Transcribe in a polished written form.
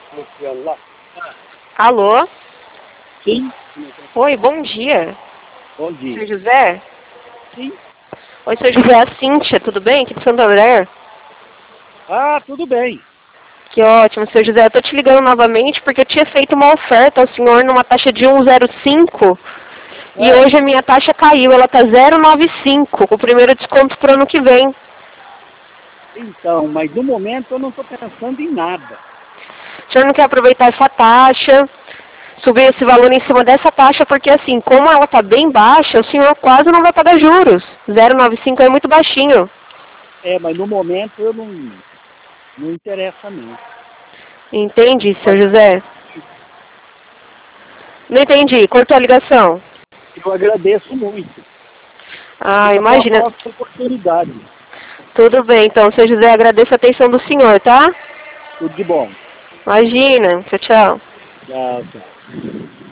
Luciano lá. Alô? Sim. Oi, bom dia. Bom Seu dia. José? Sim. Oi, seu José, é a Cíntia, tudo bem? Aqui de Santo André? Ah, tudo bem. Que ótimo, seu José. Eu tô te ligando novamente porque eu tinha feito uma oferta ao senhor numa taxa de 1,05 e Ah, hoje a minha taxa caiu, ela tá 0,95, com o primeiro desconto pro ano que vem. então, mas no momento eu não estou pensando em nada. O senhor não quer aproveitar essa taxa, subir esse valor em cima dessa taxa, porque assim, como ela tá bem baixa, o senhor quase não vai pagar juros. 0,95 é muito baixinho. É, mas no momento eu não interessa não. Entende, seu Mas José? Não entendi, cortou a ligação. eu agradeço muito. Ah, Fica para uma imagina. próxima oportunidade. Tudo bem, então, seu José, agradeço a atenção do senhor, tá? Tudo de bom. Imagina. Tchau, tchau. Tchau, tchau.